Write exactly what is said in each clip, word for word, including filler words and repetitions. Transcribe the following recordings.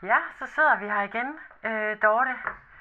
Ja, så sidder vi her igen. Øh, Dorte,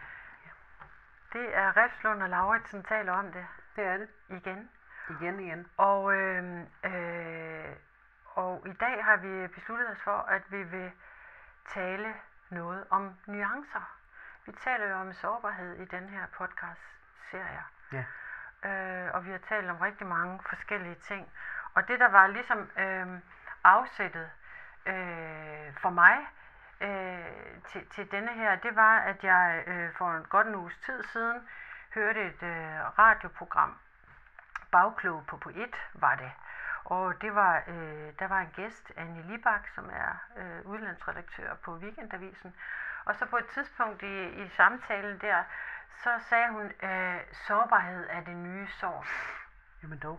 det er Refslund og Lauritsen taler om det Det er det. igen. Igen igen. Og, øh, øh, og i dag har vi besluttet os for, at vi vil tale noget om nuancer. Vi taler jo om sårbarhed i den her podcast-serie. Ja. Øh, og vi har talt om rigtig mange forskellige ting. Og det, der var ligesom øh, afsættet øh, for mig øh, til, til denne her, det var, at jeg øh, for en godt en uges tid siden hørte et øh, radioprogram. Bagklog på P et var det. Og det var, øh, der var en gæst, Annie Libak, som er øh, udlandsredaktør på Weekendavisen. Og så på et tidspunkt i, i samtalen der, så sagde hun, øh, sårbarhed er det nye sår. Jamen dog.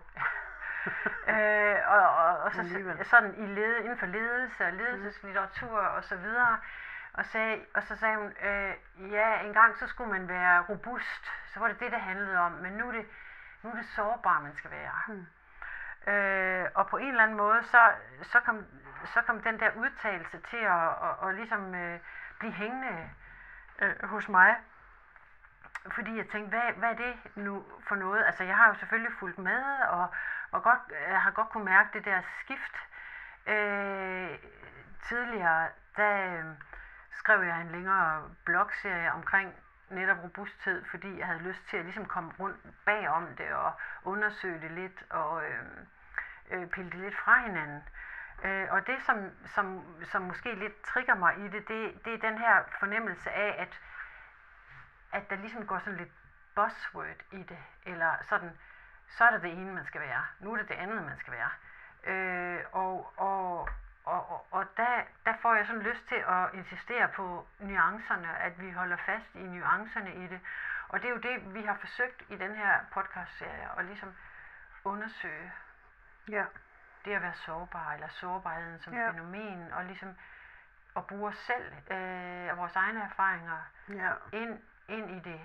øh, og, og, og så Alligevel. sådan i led, inden for ledelse og ledelseslitteratur og så videre. Og, sagde, og så sagde hun, øh, ja, engang så skulle man være robust. Så var det det, det handlede om. Men nu er det, nu er det sårbar, man skal være. Hmm. Øh, og på en eller anden måde, så, så, kom, så kom den der udtalelse til at og, og ligesom øh, blive hængende øh, hos mig. Fordi jeg tænkte, hvad, hvad er det nu for noget? Altså, jeg har jo selvfølgelig fulgt med, og, og godt, jeg har godt kunne mærke det der skift. Øh, tidligere, der øh, skrev jeg en længere blogserie omkring netop robusthed, fordi jeg havde lyst til at ligesom komme rundt bagom det og undersøge det lidt og øh, øh, pille det lidt fra hinanden. Øh, og det, som, som, som måske lidt trigger mig i det, det, det er den her fornemmelse af, at, at der ligesom går sådan lidt buzzword i det, eller sådan, så er det det ene, man skal være, nu er det det andet, man skal være. Øh, og og, og, og, og der, der får jeg sådan lyst til at insistere på nuancerne, at vi holder fast i nuancerne i det. Og det er jo det, vi har forsøgt i den her podcast-serie, at ligesom undersøge Ja. det at være sårbar, eller sårbarheden som Ja. fænomen, og ligesom at bruge os selv øh, og vores egne erfaringer Ja. ind, ind i det.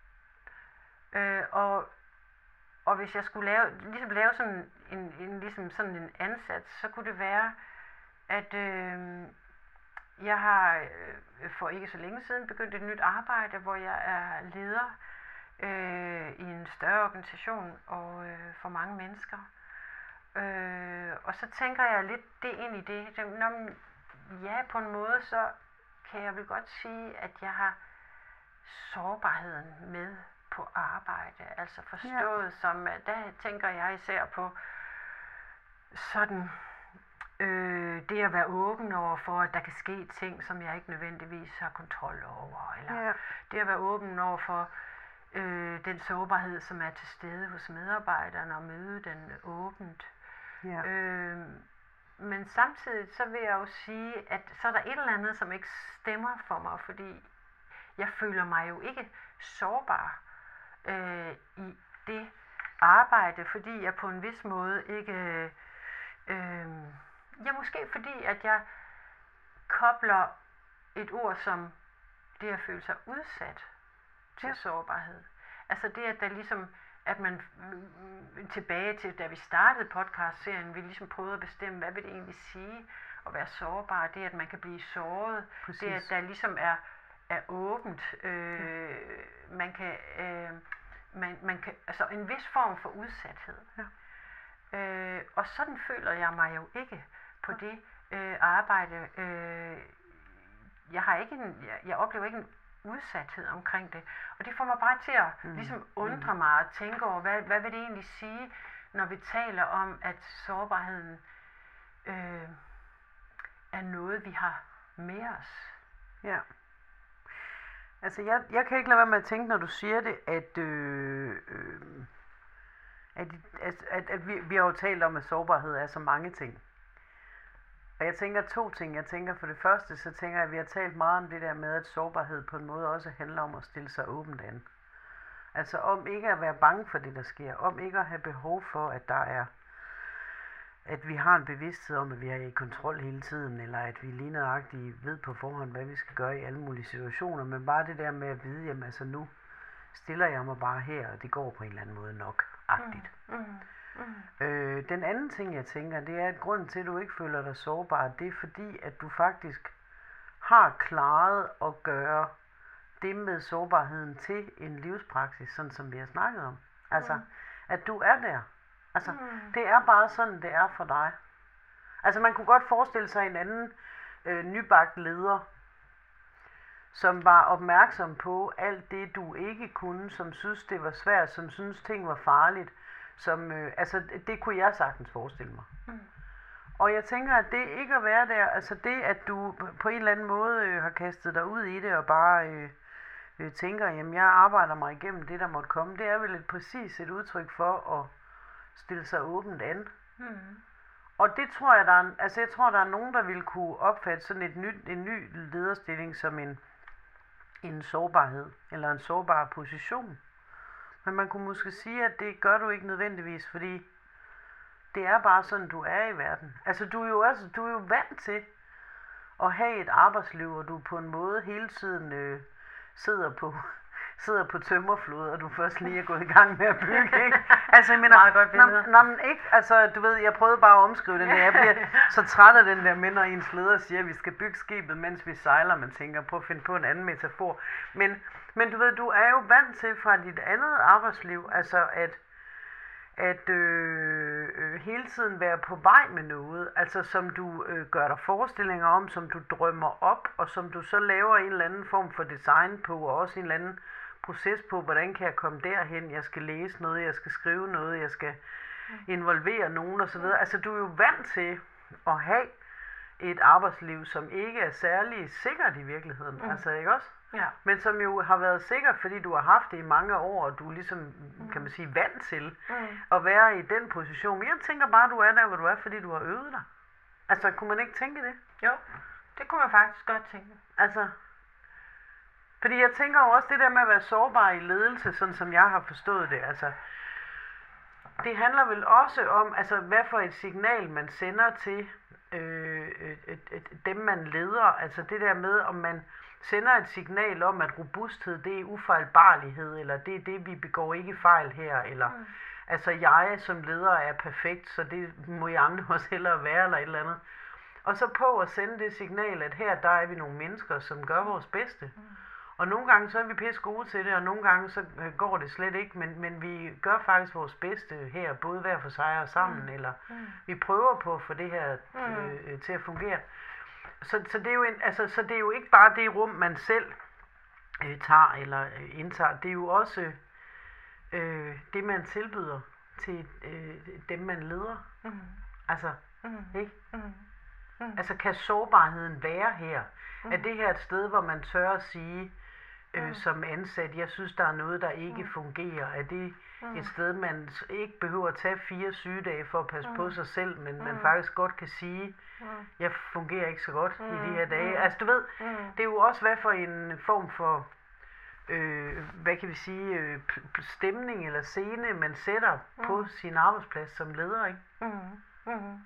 Øh, og, og hvis jeg skulle lave, ligesom lave sådan en, en, ligesom sådan en ansats, så kunne det være, at øh, jeg har øh, for ikke så længe siden begyndt et nyt arbejde, hvor jeg er leder øh, i en større organisation og øh, for mange mennesker. Øh, og så tænker jeg lidt det ind i det. det når man, ja, på en måde, så kan jeg vel godt sige, at jeg har sårbarheden med på arbejde. Altså forstået ja. som, at der tænker jeg især på sådan øh, det at være åben over for, at der kan ske ting, som jeg ikke nødvendigvis har kontrol over. Eller Ja. det at være åben over for øh, den sårbarhed, som er til stede hos medarbejderne, og møde den åbent. Ja. Øh, men samtidig så vil jeg jo sige, at så er der et eller andet, som ikke stemmer for mig, fordi jeg føler mig jo ikke sårbar øh, i det arbejde, fordi jeg på en vis måde ikke, øh, ja måske fordi, at jeg kobler et ord som det at føle sig udsat til Ja. sårbarhed. Altså det, at der ligesom, at man mm, tilbage til, da vi startede podcast-serien, vi ligesom prøvede at bestemme, hvad vil det egentlig sige at være sårbar. Det, at man kan blive såret. Præcis. Det, at der ligesom er, er åbent. Øh, ja. Man kan, øh, man, man kan, altså en vis form for udsathed. Ja. Øh, og sådan føler jeg mig jo ikke på ja. det øh, arbejde. Øh, jeg har ikke en, jeg, jeg oplever ikke en udsathed omkring det. Og det får mig bare til at mm. ligesom undre mm. mig og tænke over, hvad, hvad vil det egentlig sige, når vi taler om, at sårbarheden øh, er noget, vi har med os. Ja. Altså, jeg, jeg kan ikke lade være med at tænke, når du siger det, at, øh, øh, at, at, at, at vi, vi har jo talt om, at sårbarhed er så mange ting. Og jeg tænker to ting. Jeg tænker for det første, så tænker jeg, at vi har talt meget om det der med, at sårbarhed på en måde også handler om at stille sig åbent an. Altså om ikke at være bange for det, der sker. Om ikke at have behov for, at der er, at vi har en bevidsthed om, at vi er i kontrol hele tiden, eller at vi lige nøjagtigt ved på forhånd, hvad vi skal gøre i alle mulige situationer. Men bare det der med at vide, jamen altså nu stiller jeg mig bare her, og det går på en eller anden måde nok-agtigt. Mm. Mm. Mm. Øh, den anden ting, jeg tænker, det er, at grunden til, at du ikke føler dig sårbar, det er fordi, at du faktisk har klaret at gøre det med sårbarheden til en livspraksis, sådan som vi har snakket om. Altså, mm. at du er der. Altså, mm. det er bare sådan, det er for dig. Altså, man kunne godt forestille sig en anden øh, nybagt leder, som var opmærksom på alt det, du ikke kunne, som synes, det var svært, som synes, ting var farligt. Som, øh, altså, det kunne jeg sagtens forestille mig. Mm. Og jeg tænker, at det ikke at være der, altså det, at du på en eller anden måde øh, har kastet dig ud i det, og bare øh, øh, tænker, jamen jeg arbejder mig igennem det, der måtte komme, det er vel et præcis et udtryk for at stille sig åbent an. Mm. Og det tror jeg, der er, altså jeg tror, der er nogen, der vil kunne opfatte sådan et nyt, en ny lederstilling som en, en sårbarhed, eller en sårbar position. Men man kunne måske sige, at det gør du ikke nødvendigvis, fordi det er bare sådan, du er i verden. Altså, du er jo, også, du er jo vant til at have et arbejdsliv, hvor du på en måde hele tiden øh, sidder på sidder på tømmerflod, og du først lige er gået i gang med at bygge, ikke? Altså, jeg mener, meget godt billede. Nå, men ikke, altså, du ved, jeg prøvede bare at omskrive den der. Jeg bliver så træt af den der med, når ens leder siger, at vi skal bygge skibet, mens vi sejler. Man tænker, prøv at finde på en anden metafor. Men, men du ved, du er jo vant til fra dit andet arbejdsliv, altså at at øh, øh, hele tiden være på vej med noget, altså som du øh, gør dig forestillinger om, som du drømmer op, og som du så laver en eller anden form for design på, og også en eller anden proces på, hvordan kan jeg komme derhen, jeg skal læse noget, jeg skal skrive noget, jeg skal involvere nogen osv. Altså du er jo vant til at have et arbejdsliv, som ikke er særlig sikkert i virkeligheden, mm. altså ikke også? Ja. Men som jo har været sikkert, fordi du har haft det i mange år, og du er ligesom, mm. kan man sige, vant til mm. at være i den position. Men jeg tænker bare, at du er der, hvor du er, fordi du har øvet dig. Altså, kunne man ikke tænke det? Jo, det kunne man faktisk godt tænke. Altså, fordi jeg tænker jo også det der med at være sårbar i ledelse, sådan som jeg har forstået det, altså, det handler vel også om, altså, hvad for et signal man sender til øh, øh, øh, dem, man leder. Altså det der med, om man sender et signal om, at robusthed, det er ufejlbarlighed, eller det er det, vi begår ikke fejl her, eller mm. altså jeg som leder er perfekt, så det må I andre også hellere være, eller et eller andet. Og så på at sende det signal, at her, der er vi nogle mennesker, som gør vores bedste. Mm. Og nogle gange så er vi pisse gode til det, og nogle gange så går det slet ikke, men, men vi gør faktisk vores bedste her, både hver for sig og sammen, mm. eller mm. vi prøver på at få det her øh, mm. til at fungere. Så, så, det er jo en, altså, så det er jo ikke bare det rum, man selv øh, tager eller øh, indtager, det er jo også øh, det, man tilbyder til øh, dem, man leder. Mm. Altså, mm. ikke? Mm. Mm. Altså, kan sårbarheden være her? Mm. Er det her et sted, hvor man tør at sige, øh, mm. som ansat, jeg synes, der er noget, der ikke mm. fungerer? Er det mm. et sted, man ikke behøver at tage fire sygedage for at passe mm. på sig selv, men mm. man faktisk godt kan sige, mm. jeg fungerer ikke så godt mm. i de her dage? Mm. Altså, du ved, mm. det er jo også, hvad for en form for, øh, hvad kan vi sige, øh, stemning eller scene, man sætter mm. på sin arbejdsplads som leder, ikke? Mm. Mm.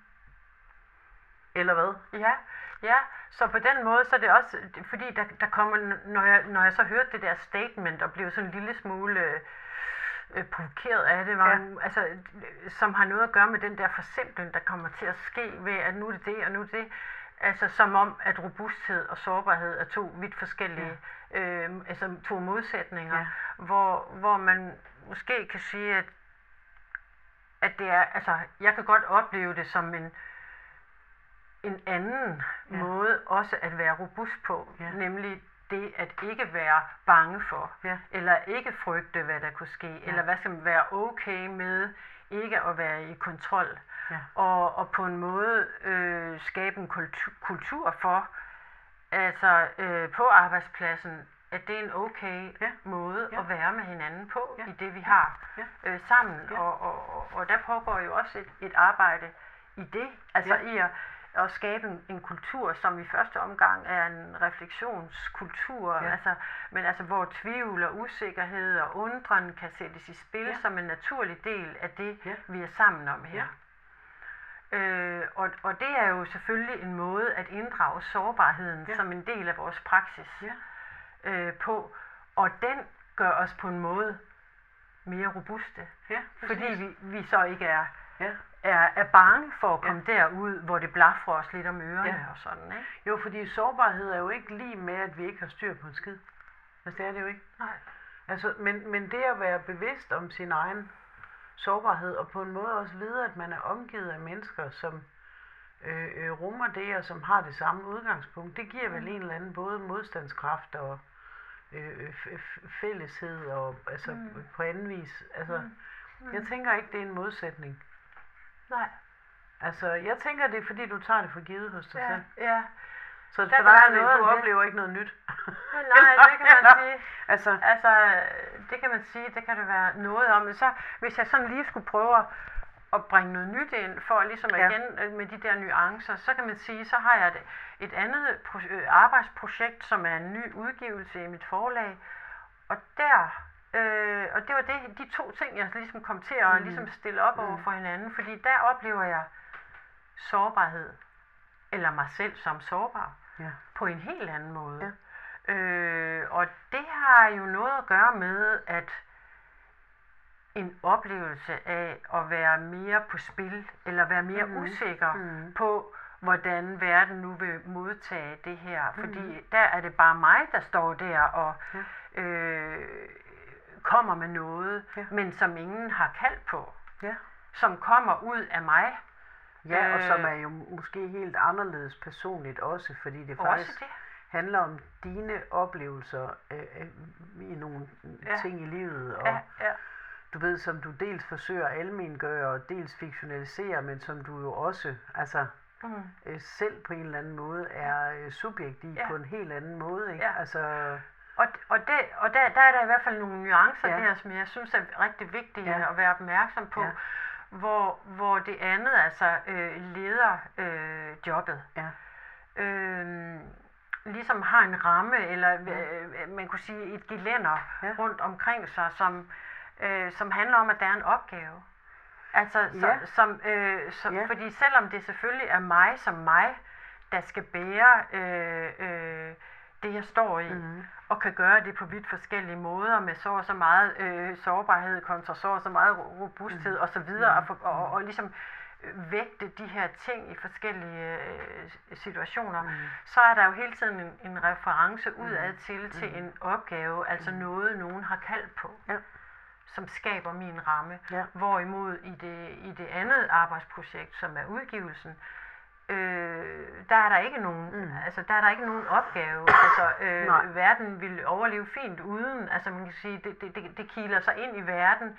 Eller hvad? Ja, ja, så på den måde, så er det også, fordi der, der kommer, når jeg, når jeg så hørte det der statement, og blev sådan en lille smule øh, provokeret af det, var, ja. altså, som har noget at gøre med den der forsimpling, der kommer til at ske ved, at nu er det det, og nu er det det, altså som om, at robusthed og sårbarhed er to vidt forskellige, ja. øh, altså to modsætninger, ja. hvor, hvor man måske kan sige, at, at det er, altså, jeg kan godt opleve det som en en anden ja. måde også at være robust på, ja. nemlig det at ikke være bange for, ja. eller ikke frygte, hvad der kunne ske, ja. eller hvad skal man være okay med ikke at være i kontrol, ja. og, og på en måde øh, skabe en kultur, kultur for, altså øh, på arbejdspladsen, at det er en okay ja. måde ja. at være med hinanden på, ja. i det vi har ja. øh, sammen, ja. og, og, og, og der pågår jo også et, et arbejde i det, altså ja. i at at skabe en, en kultur, som i første omgang er en refleksionskultur, ja. altså, men altså hvor tvivl og usikkerhed og undren kan sættes i spil ja. som en naturlig del af det, ja. vi er sammen om her. Ja. Øh, og, og det er jo selvfølgelig en måde at inddrage sårbarheden ja. som en del af vores praksis ja. øh, på, og den gør os på en måde mere robuste, ja, fordi vi, vi så ikke er Ja. er, er bange for at komme ja. derud, hvor det blafrer os lidt om ørerne Ja. og sådan, ikke? Jo, fordi sårbarhed er jo ikke lige med, at vi ikke har styr på en skid. Altså det er det jo ikke. Nej. Altså, men, men det at være bevidst om sin egen sårbarhed, og på en måde også vide, at man er omgivet af mennesker, som øh, øh, rummer det, og som har det samme udgangspunkt, det giver vel Mm. en eller anden både modstandskraft og øh, f- f- fælleshed, og altså Mm. på anden vis. Altså, Mm. Mm. jeg tænker ikke, det er en modsætning. Nej. Altså, jeg tænker, det er fordi, du tager det for givet hos dig Ja, selv. ja. Så Der for kan dig, være er det, noget du om det. oplever ikke noget nyt. Nej, det kan man sige. Altså, Altså, det kan man sige, det kan det være noget om. Men så, hvis jeg sådan lige skulle prøve at- at bringe noget nyt ind, for ligesom Ja. igen øh, med de der nuancer, så kan man sige, så har jeg et, et andet pro- øh, arbejdsprojekt, som er en ny udgivelse i mit forlag. Og der, øh, og det var det, de to ting, jeg ligesom kom til at Mhm. ligesom stille op over Mhm. for hinanden, fordi der oplever jeg sårbarhed, eller mig selv som sårbar, ja. på en helt anden måde. Ja. Øh, og det har jo noget at gøre med, at en oplevelse af at være mere på spil, eller være mere Mhm. mm. usikker Mhm. på, hvordan verden nu vil modtage det her. Mhm. Fordi der er det bare mig, der står der og Ja. øh, kommer med noget, Ja. men som ingen har kaldt på. Ja. Som kommer ud af mig. Ja, og Øh, som er jo måske helt anderledes personligt også, fordi det Også faktisk det. handler om dine oplevelser øh, øh, i nogle Ja. ting i livet, og Ja, ja. du ved, som du dels forsøger at almengøre og dels fiktionalisere, men som du jo også altså Mm. øh, selv på en eller anden måde er øh, subjekt i Ja. på en helt anden måde, ikke? Ja. Altså, Og, og, det, og der, der er der i hvert fald nogle nuancer Ja. der, som jeg synes er rigtig vigtige Ja. at være opmærksom på, Ja. hvor, hvor det andet altså øh, leder øh, jobbet. ja, Øh, ligesom har en ramme, eller øh, man kunne sige et gelænder Ja. rundt omkring sig, som, øh, som handler om, at der er en opgave. Altså, så, Ja. som, øh, som, Ja. fordi selvom det selvfølgelig er mig som mig, der skal bære øh, øh, det, jeg står i, Mhm. og kan gøre det på vidt forskellige måder, med så og så meget øh, sårbarhed kontra så og så meget robusthed Mhm. og så videre, og, for, og, og, og ligesom øh, vægte de her ting i forskellige øh, situationer, Mhm. så er der jo hele tiden en, en reference udad Mhm. til, til Mhm. en opgave, altså Mhm. noget, nogen har kaldt på, Ja. som skaber min ramme. Ja. Hvorimod i det, i det andet arbejdsprojekt, som er udgivelsen, øh, der er der ikke nogen, Mm. altså der er der ikke nogen opgave. Altså øh, Nej. verden vil overleve fint uden, altså man kan sige, det, det, det, det kiler sig ind i verden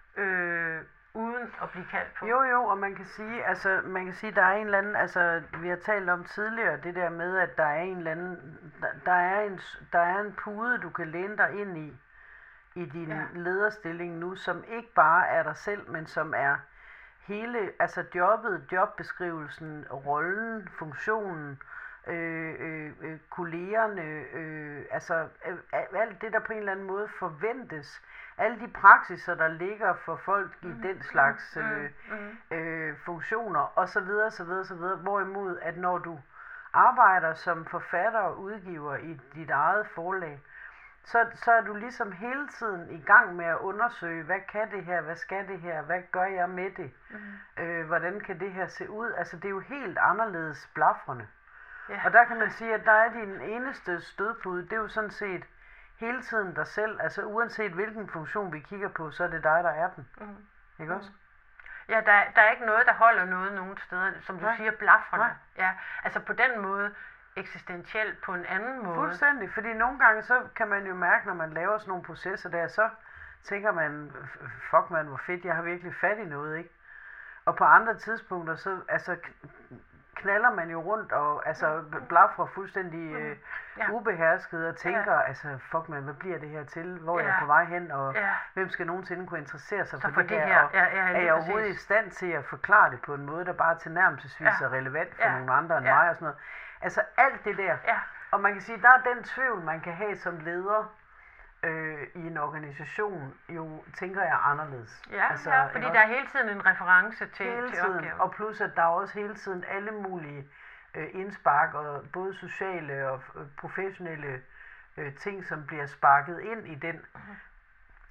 øh, uden at blive kaldt på. Jo, jo, og man kan sige, altså, man kan sige, der er en eller anden, altså, vi har talt om tidligere, det der med, at der er en eller anden, der, der er en, der er en pude, du kan læne dig ind i, i din Ja. lederstilling nu, som ikke bare er dig selv, men som er hele, altså jobbet, jobbeskrivelsen, rollen, funktionen, øh, øh, øh, kollegerne, øh, altså øh, alt det, der på en eller anden måde forventes, alle de praksiser, der ligger for folk i Mhm. den slags Mm, øh, mm, øh, funktioner, og så videre, så videre, så videre. Hvorimod, at når du arbejder som forfatter og udgiver i dit eget forlag, så, så er du ligesom hele tiden i gang med at undersøge, hvad kan det her, hvad skal det her, hvad gør jeg med det, mm. øh, hvordan kan det her se ud. Altså det er jo helt anderledes blafrende. Ja. Og der kan man sige, at der er din eneste stødpude, det er jo sådan set hele tiden dig selv. Altså uanset hvilken funktion vi kigger på, så er det dig, der er den. Mm. Ikke også? Ja, der, der er ikke noget, der holder noget nogen steder, som du Nej. siger, blafrende. Nej. Ja, altså på den måde eksistentielt, på en anden måde. Fuldstændig, fordi nogle gange så kan man jo mærke, når man laver sådan nogle processer der, så tænker man, fuck man, hvor fedt, jeg har virkelig fat i noget, ikke? Og på andre tidspunkter, så altså, knaller man jo rundt og altså blafrer fuldstændig øh, Ja. ubehersket og tænker, ja. altså fuck man, hvad bliver det her til? Hvor er Ja. jeg på vej hen? Og Ja. hvem skal nogensinde kunne interessere sig Så for, for det, det her? her, Og ja, ja, er lige jeg overhovedet præcis. i stand til at forklare det på en måde, der bare tilnærmelsesvis Ja. er relevant for Ja. nogle andre end Ja. mig og sådan noget? Altså alt det der. Ja. Og man kan sige, der er den tvivl, man kan have som leder øh, i en organisation, jo tænker jeg anderledes. Ja, altså, ja, fordi ikke der er også? hele tiden en reference til, hele til tiden, opgaven. og plus at der er også hele tiden alle mulige øh, indspark, og både sociale og øh, professionelle øh, ting, som bliver sparket ind i den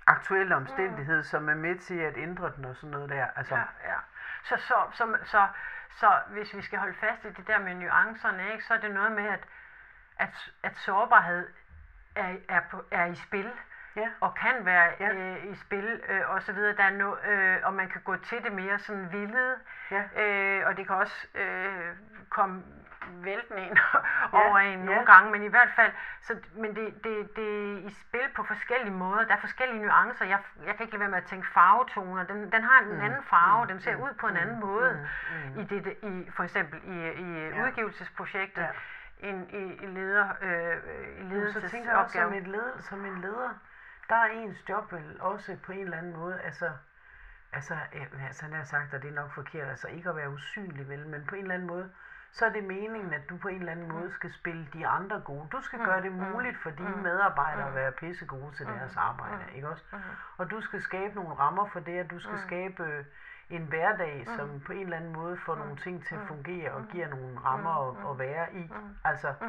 aktuel omstændighed, mm. som er med til at ændre den og sådan noget der. Altså. Ja, ja. Så, så, så, så, så hvis vi skal holde fast i det der med nuancerne, ikke, så er det noget med, at, at, at sårbarhed er, er, på, er i spil. Ja. Og kan være ja. øh, i spil øh, og så videre. Der er no, øh, og man kan gå til det mere sådan vildet. Ja. Øh, og det kan også øh, komme væltende ind ja. over en nogle ja. gange, men i hvert fald, så, men det, det, det er i spil på forskellige måder. Der er forskellige nuancer. Jeg, jeg kan ikke lade være med at tænke farvetoner. Den, den har en mm. anden farve. Mm. Den ser mm. ud på en anden måde. Mm. Mm. I det, i, for eksempel i, i ja. udgivelsesprojektet. Ja. En, i, i leder øh, i ledelsesopgaven. Så tænker jeg også som, et led, som en leder, der er ens job vel også på en eller anden måde, altså, altså, altså han har sagt, og det er nok forkert, altså ikke at være usynlig vel, men på en eller anden måde, så er det meningen, at du på en eller anden måde skal spille de andre gode. Du skal mm, gøre det muligt for dine mm, medarbejdere mm, at være pissegode til mm, deres arbejde, mm, ikke også? Mm, og du skal skabe nogle rammer for det, at du skal mm, skabe en hverdag, mm, som på en eller anden måde får mm, nogle ting til at fungere og giver nogle rammer mm, at, at være i. Mm, altså, mm.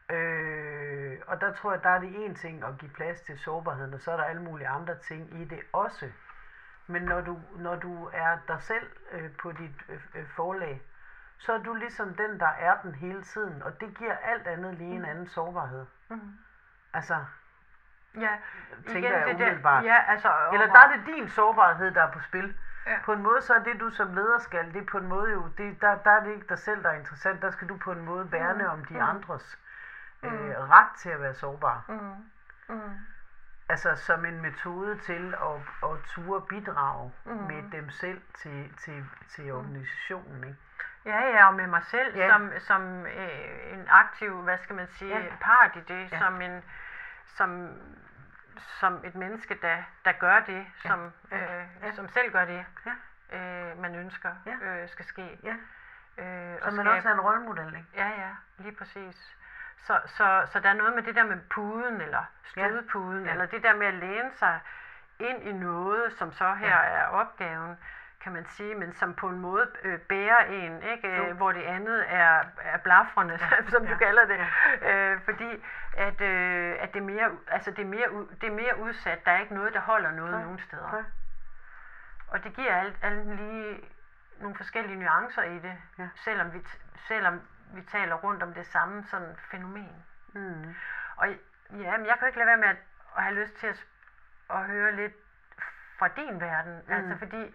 Øh, og der tror jeg, der er det en ting at give plads til sårbarheden, og så er der alle mulige andre ting i det også. Men når du, når du er dig selv øh, på dit øh, forlag, så er du ligesom den, der er den hele tiden, og det giver alt andet lige en anden sårbarhed. Mm. Altså, ja, tænker igen, jeg umiddelbart. Ja, altså, eller der er det din sårbarhed, der er på spil. Ja. På en måde, så er det, du som leder skal, det er på en måde jo, det, der, der er det ikke dig selv, der er interessant, der skal du på en måde værne mm. om de mm. andres øh, mm. ret til at være sårbar. Mm. Mm. Altså som en metode til at, at ture bidrage mm. med dem selv til, til, til organisationen, ikke? Ja, ja, og med mig selv ja. som, som øh, en aktiv, hvad skal man sige, ja. part i det, ja. som en, som, som et menneske, der, der gør det, ja. som, øh, ja. som selv gør det, ja. øh, man ønsker ja. øh, skal ske. Ja. Øh, så man skabe... også er en rollemodel, ikke? Ja, ja, lige præcis. Så, så, så der er noget med det der med puden, eller stødpuden, ja. Ja. eller det der med at læne sig ind i noget, som så her ja. er opgaven, kan man sige, men som på en måde øh, bærer en, ikke? Jo. Hvor det andet er, er blafrende, ja. som du ja. kalder det, ja. øh, fordi at, øh, at det, er mere, altså det, er mere, det er mere udsat, der er ikke noget, der holder noget ja. nogen steder. Ja. Og det giver alt, alt lige nogle forskellige nuancer i det, ja. selvom, vi, selvom vi taler rundt om det samme sådan fænomen. Mm. Og ja, men jeg kan ikke lade være med at, at have lyst til at, at høre lidt fra din verden, mm. altså fordi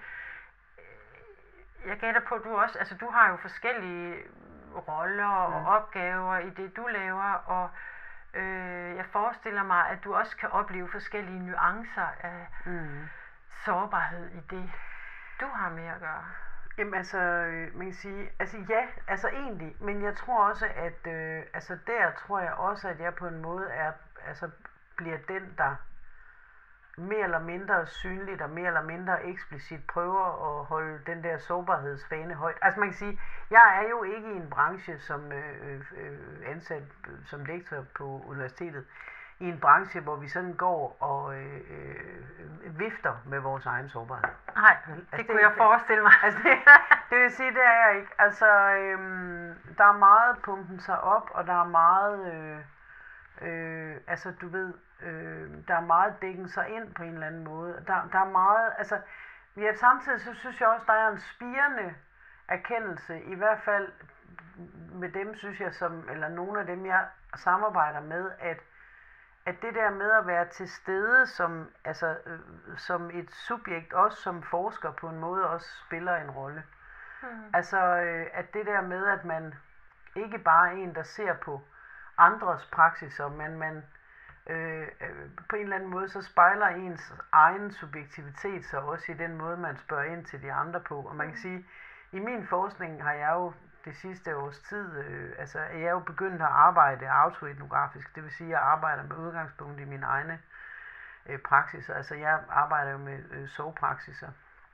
jeg gætter på, at du også, altså du har jo forskellige roller mm. og opgaver i det, du laver, og øh, jeg forestiller mig, at du også kan opleve forskellige nuancer af mm. sårbarhed i det, du har med at gøre. Jamen altså, man kan sige, altså ja, altså egentlig, men jeg tror også, at øh, altså der tror jeg også, at jeg på en måde er, altså bliver den, der mere eller mindre synligt og mere eller mindre eksplicit prøver at holde den der sårbarhedsfane højt. Altså man kan sige, jeg er jo ikke i en branche som øh, øh, ansat som lektor på universitetet, i en branche, hvor vi sådan går og øh, øh, vifter med vores egen sårbarhed. Nej, det, altså, det kunne det, jeg forestille mig. Altså det, det vil sige, det er jeg ikke. Altså, øh, der er meget pumpen sig op, og der er meget, øh, øh, altså du ved, øh, der er meget dækken sig ind på en eller anden måde. Der, der er meget, altså, ja, samtidig så synes jeg også, der er en spirende erkendelse, i hvert fald med dem, synes jeg, som, eller nogle af dem, jeg samarbejder med, at at det der med at være til stede som, altså, øh, som et subjekt, også som forsker på en måde, også spiller en rolle. Mm. Altså, øh, at det der med, at man ikke bare er en, der ser på andres praksiser, men man øh, øh, på en eller anden måde, så spejler ens egen subjektivitet så også i den måde, man spørger ind til de andre på. Og man kan sige, i min forskning har jeg jo det sidste års tid, øh, altså jeg er jo begyndt at arbejde autoetnografisk, det vil sige, at jeg arbejder med udgangspunkt i mine egne øh, praksiser. Altså jeg arbejder jo med øh, sovepraksiser.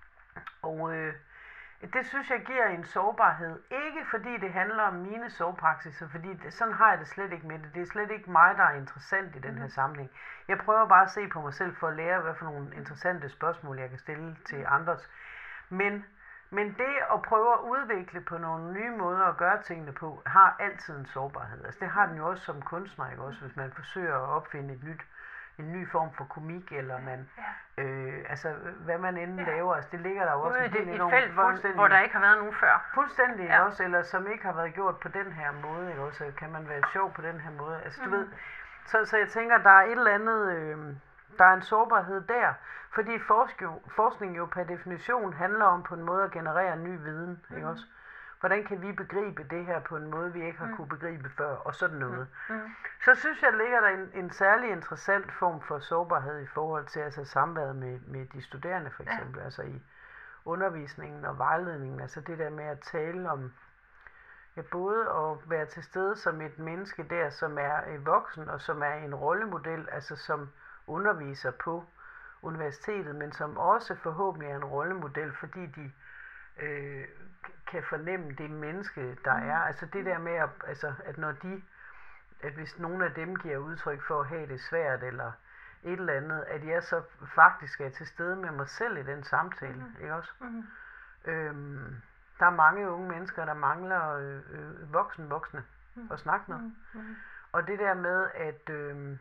Og øh, det synes jeg giver en sårbarhed. Ikke fordi det handler om mine sovepraksiser, fordi det, sådan har jeg det slet ikke med det. Det er slet ikke mig, der er interessant i den her sammenhæng. Jeg prøver bare at se på mig selv for at lære, hvad for nogle interessante spørgsmål, jeg kan stille til andres. Men Men det at prøve at udvikle på nogle nye måder at gøre tingene på, har altid en sårbarhed. Altså det har den jo også som kunstner, ikke også? Hvis man forsøger at opfinde et nyt en ny form for komik, eller man, Ja. øh, altså hvad man end Ja. laver, altså det ligger der jo også Ude i en det, helt et enormt felt, hvor, fuldstændig- hvor der ikke har været nogen før. Fuldstændig Ja. ja. også, eller som ikke har været gjort på den her måde, ikke også? Kan man være sjov på den her måde? Altså du Mhm. ved, så, så jeg tænker, der er et eller andet, øh, der er en sårbarhed der, fordi forsk jo, forskning jo per definition handler om på en måde at generere ny viden, ikke også? Hvordan kan vi begribe det her på en måde, vi ikke har Mm. kunne begribe før, og sådan noget. Mm. Så synes jeg, ligger der en, en særlig interessant form for sårbarhed i forhold til altså samværet med, med de studerende for Ja. eksempel, altså i undervisningen og vejledningen, altså det der med at tale om, ja, både at være til stede som et menneske der, som er øh, voksen og som er en rollemodel, altså som underviser på universitetet, men som også forhåbentlig er en rollemodel, fordi de øh, kan fornemme det menneske, der er. Altså det der med, at, altså, at når de, at hvis nogen af dem giver udtryk for at have det svært, eller et eller andet, at jeg så faktisk er til stede med mig selv i den samtale, Mhm. ikke også? Mm. Øhm, der er mange unge mennesker, der mangler øh, øh, voksen voksne Mm. at snakke med. Mm. Mm. Og det der med, at øh,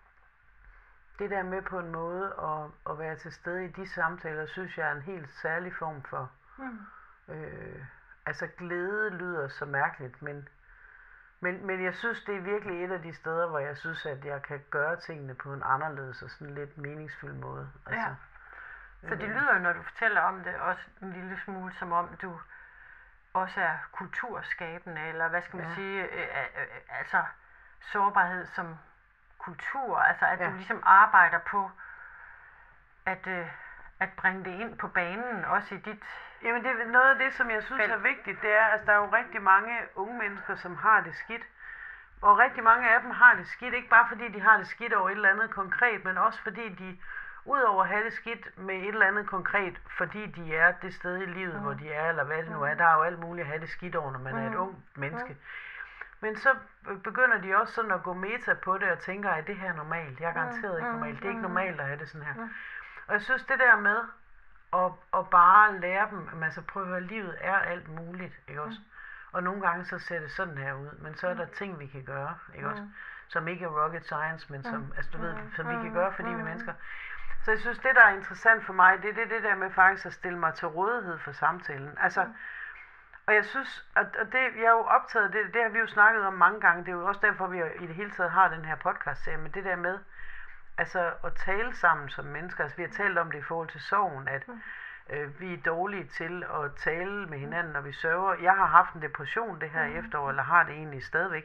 det der med på en måde at, at være til stede i de samtaler, synes jeg er en helt særlig form for, Mm. øh, altså glæde lyder så mærkeligt, men, men, men jeg synes, det er virkelig et af de steder, hvor jeg synes, at jeg kan gøre tingene på en anderledes og sådan lidt meningsfuld måde. Altså, Så det øh, lyder jo, når du fortæller om det, også en lille smule som om du også er kulturskabende, eller hvad skal man Ja. sige, øh, øh, øh, altså sårbarhed som kultur, altså at Ja. du ligesom arbejder på at, øh, at bringe det ind på banen, også i dit... Jamen det er noget af det, som jeg synes Felt. er vigtigt, det er, at altså, der er jo rigtig mange unge mennesker, som har det skidt. Og rigtig mange af dem har det skidt, ikke bare fordi de har det skidt over et eller andet konkret, men også fordi de, udover at have det skidt med et eller andet konkret, fordi de er det sted i livet, mm. hvor de er, eller hvad det nu er. Der er jo alt muligt at have det skidt over, når man mm. er et ungt menneske. Mm. Men så begynder de også sådan at gå meta på det og tænker, at det her er normalt. Jeg er garanteret ikke normalt. Det er ikke normalt at have det sådan her. Mm. Og jeg synes det der med at, at bare lære dem, at altså prøve at høre, livet er alt muligt, ikke også? Og nogle gange så ser det sådan her ud, men så er der ting, vi kan gøre, ikke også? Som ikke er rocket science, men som, altså du ved, som vi kan gøre, fordi vi er mennesker. Så jeg synes, det der er interessant for mig, det er det, det der med faktisk at stille mig til rådighed for samtalen. Altså, og jeg synes, og og det, jeg er jo optaget, det, det har vi jo snakket om mange gange, det er jo også derfor, vi i det hele taget har den her podcast-serie, men det der med, altså at tale sammen som mennesker, altså vi har talt om det i forhold til sorgen, at øh, vi er dårlige til at tale med hinanden, når vi sørger. Jeg har haft en depression det her mm. efterår, eller har det egentlig stadigvæk.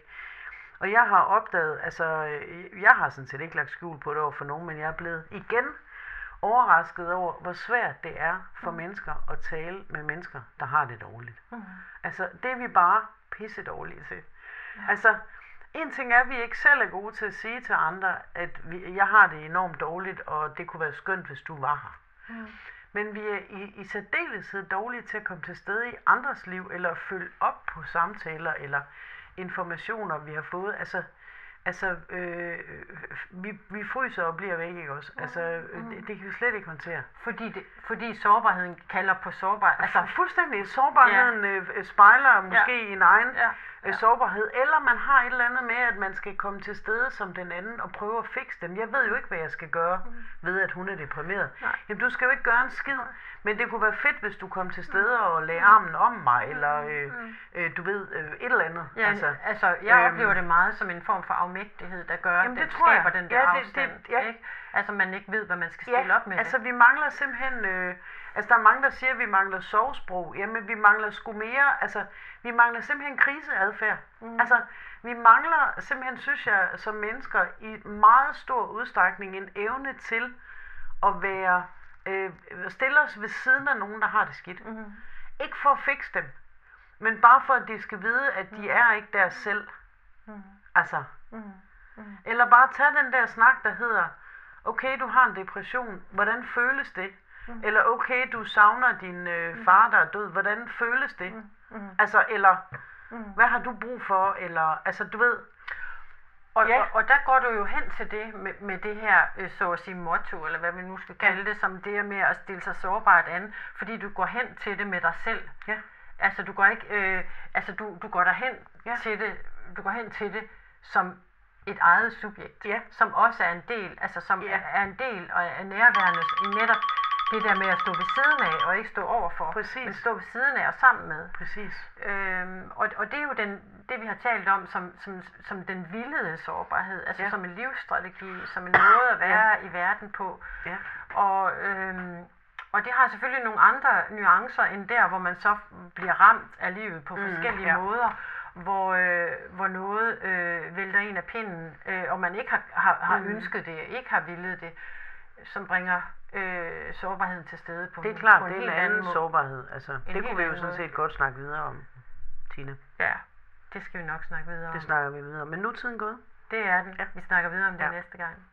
Og jeg har opdaget, altså øh, jeg har sådan set ikke lagt skjul på det over for nogen, men jeg er blevet igen overrasket over, hvor svært det er for mm. mennesker at tale med mennesker, der har det dårligt. Mm. Altså det er vi bare pisse dårlige til. Ja. Altså en ting er, at vi ikke selv er gode til at sige til andre, at vi, jeg har det enormt dårligt, og det kunne være skønt, hvis du var her. Mm. Men vi er i, i særdeleshed dårlige til at komme til stede i andres liv, eller følge op på samtaler, eller informationer, vi har fået. Altså, altså øh, vi, vi fryser og bliver væk, ikke også? Altså, øh, det, det kan vi slet ikke håndtere. Fordi, det, fordi sårbarheden kalder på sårbarhed. Altså fuldstændig. Sårbarheden ja. øh, spejler måske ja. en egen ja. Ja. sårbarhed, eller man har et eller andet med, at man skal komme til stede som den anden og prøve at fikse dem. Jeg ved jo ikke, hvad jeg skal gøre mm. ved, at hun er deprimeret. Nej. Jamen, du skal jo ikke gøre en skid, Nej. men det kunne være fedt, hvis du kom til stede og lagde armen om mig, eller øh, øh, du ved, øh, et eller andet. Ja, altså, altså jeg øhm, oplever det meget som en form for afmægtighed, der gør, jamen, at det det skaber jeg. den der ja, det, afstand. Det, ja. Ikke? Altså, man ikke ved, hvad man skal stille ja, op med altså det. vi mangler simpelthen, øh, altså der er mange, der siger, at vi mangler sovsprog. Jamen, vi mangler sgu mere, altså vi mangler simpelthen kriseadfærd. Mm. Altså, vi mangler simpelthen, synes jeg, som mennesker i meget stor udstrækning en evne til at være, øh, stille os ved siden af nogen, der har det skidt. Mm. Ikke for at fikse dem, men bare for, at de skal vide, at de mm. er ikke der selv. Mm. Altså, mm. Mm. eller bare tage den der snak, der hedder, okay, du har en depression, hvordan føles det? Mm. Eller okay, du savner din øh, far, der er død, hvordan føles det? Mm. Mm. Altså, eller mm. hvad har du brug for? Eller, altså, du ved. Og, ja. og, og der går du jo hen til det med, med det her, øh, så at sige, motto, eller hvad vi nu skal kalde ja. det, som det med at stille sig sårbart an, fordi du går hen til det med dig selv. Ja. Altså, du går ikke, øh, altså, du, du går derhen ja. til det, du går hen til det som et eget subjekt, Ja. som også er en del, altså som Ja. er en del og er nærværende i netop det der med at stå ved siden af og ikke stå overfor, Præcis. men stå ved siden af og sammen med. Præcis. Øhm, og, og det er jo den, det, vi har talt om som, som, som den vildede sårbarhed, altså Ja. som en livsstrategi, som en måde at være ja. i verden på. Ja. Og, øhm, og det har selvfølgelig nogle andre nuancer end der, hvor man så bliver ramt af livet på Mm, forskellige ja. måder, hvor, øh, hvor noget øh, vælter en af pinden, øh, og man ikke har, har, har Mm. ønsket det, ikke har villet det, som bringer øh, sårbarheden til stede på, Det er klart, på en det er en helt anden måde. sårbarhed. Altså, det helt kunne vi jo anden sådan måde. set godt snakke videre om, Tine. Ja, det skal vi nok snakke videre om. Det snakker vi videre om. Men nu er tiden gået. Det er den. Ja. Vi snakker videre om det Ja. næste gang.